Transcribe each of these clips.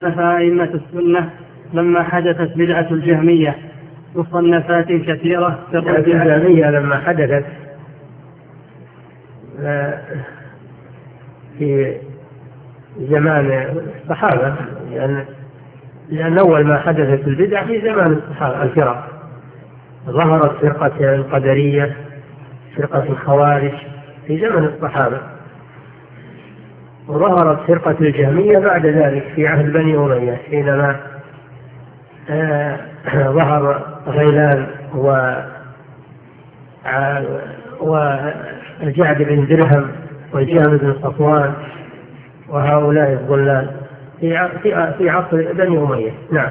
أئمة السنة لما حدثت بدعة الجهمية مصنفات كثيرة. الجهمية لما حدثت في زمان الصحابة، لأن أول ما حدثت البدعة في زمان الصحابة الفرق، ظهرت فرقة القدرية، فرقة الخوارج في زمن الصحابة، وظهرت فرقة الجهمية بعد ذلك في عهد بني أمية حينما ظهر غيلان والجعد بن درهم والجهم بن صفوان وهؤلاء الضلال في عصر بني أمية. نعم.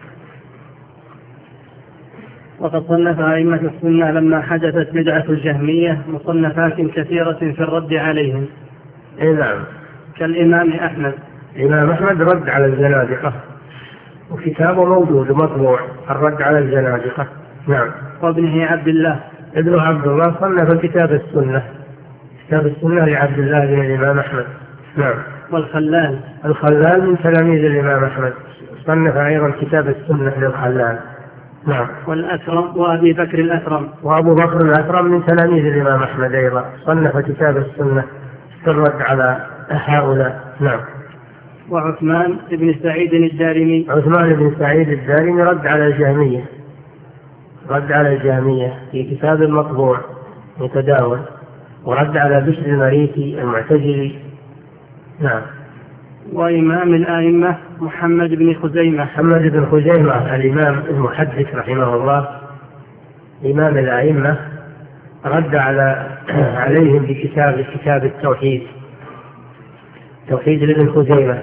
وقد صنف أئمة السنة لما حدثت بدعة الجهمية مصنفات كثيرة في الرد عليهم. نعم. كالإمام أحمد. الإمام أحمد رد على الزنادقة، وكتابه موجود مطبوع، الرد على الزنادقة. نعم. وابنه عبد الله. ابن عبد الله صنف كتاب السنة، كتاب السنة لعبد الله بن الإمام أحمد. نعم. والخلال. الخلال من تلاميذ الإمام أحمد، صنف أيضا كتاب السنة للخلال. نعم. والأكرم وأبي بكر الأكرم. وأبو بكر الأكرم من تلاميذ الإمام أحمد أيضا، صنف كتاب السنة في الرد على هؤلاء. نعم. وعثمان بن سعيد الدارمي. عثمان بن سعيد الدارمي رد على الجهمية، رد على الجهمية في كتاب مطبوع متداول، ورد على بشر المريسي المعتزلي. نعم. وإمام الآئمة محمد بن خزيمة. محمد بن خزيمة الإمام المحدث رحمه الله، إمام الآئمة، رد عليهم بكتاب التوحيد، توحيد لابن خزيمة،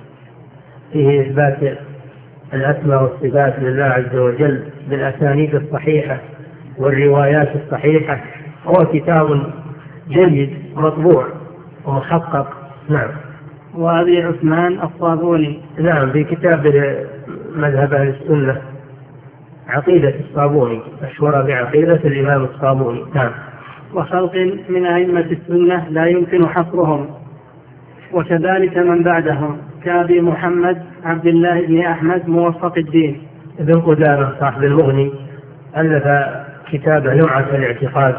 فيه إثبات الأسماء والصفات لله عز وجل بالأسانيد الصحيحة والروايات الصحيحة. هو كتاب جيد مطبوع ومحقق. نعم. وأبي عثمان الصابوني. نعم، في كتاب مذهب أهل السنة عقيدة الصابوني، مشهورة بعقيدة الإمام الصابوني. نعم. وخلق من أئمة السنة لا يمكن حصرهم، وكذلك من بعدهم كأبي محمد عبد الله بن أحمد موفق الدين ابن قدامة صاحب المغني، ألف كتاب لمعة الاعتقاد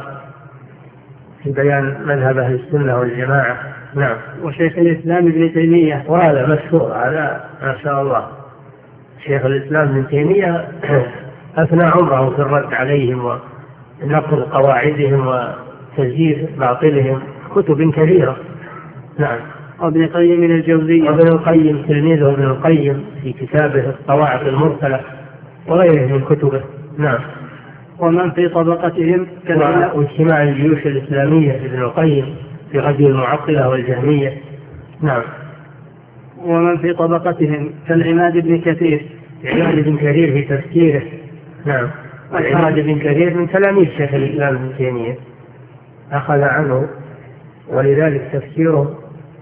في بيان مذهب أهل السنة والجماعة. نعم. وشيخ الإسلام ابن تيمية، وهذا مشهور هذا ما شاء الله، شيخ الإسلام ابن تيمية أثنى عمره في الرد عليهم ونقل قواعدهم وتزييف باطلهم، كتب كثيرة. نعم. وابن القيم من الجوزية. وابن القيم تلميذه ابن القيم في كتابه الصواعق المرسلة وغيره من كتبه. نعم. ومن في طبقتهم واجتماع الجيوش الإسلامية ابن القيم في غزو المعطلة والجهمية. نعم. ومن في طبقتهم كالعماد بن كثير. عماد بن كثير في تفسيره. نعم. عماد بن كثير من تلاميذ شيخ الإسلام ابن تيمية، أخذ عنه، ولذلك تفسيره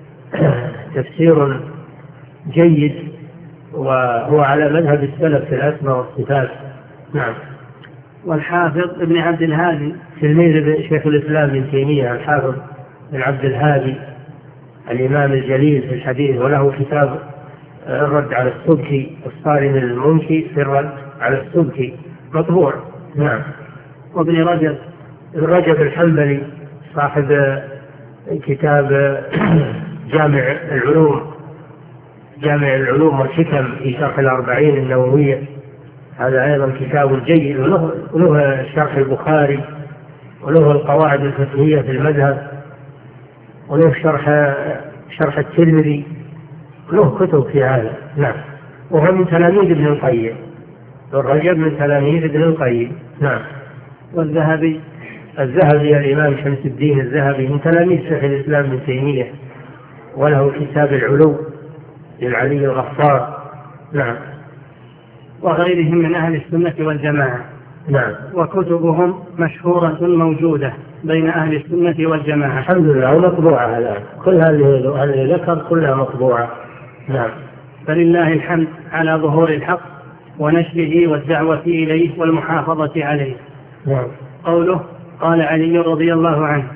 تفسير جيد، وهو على مذهب السلف في الأسماء والصفات. نعم. والحافظ ابن عبد الهادي تلميذ شيخ الإسلام ابن تيمية، الحافظ بن عبد الهادي الإمام الجليل في الحديث، وله كتاب الرد على السبكي، الصارم المنكي في الرد على السبكي، مطبوع. نعم. وابن رجب الحنبلي صاحب كتاب جامع العلوم والحكم في شرح الأربعين النووية، هذا أيضا كتاب جيد، وله شرح البخاري، وله القواعد الفقهية في المذهب، وله شرح الترمذي، له كتب في هذا. نعم. وهو من تلاميذ ابن القيم، الرجب من تلاميذ ابن القيم. نعم. والذهبي الإمام شمس الدين الذهبي من تلاميذ شيخ الإسلام ابن تيمية، وله كتاب العلو للعلي الغفار. نعم. وغيرهم من أهل السنة والجماعة. نعم. وكتبهم مشهورة موجودة بين أهل السنة والجماعة. الحمد لله، ومطبوعة الآن، كل هذه ذكر كلها مطبوعة. نعم. فلله الحمد على ظهور الحق ونشره والدعوة إليه والمحافظة عليه. نعم. قوله قال علي رضي الله عنه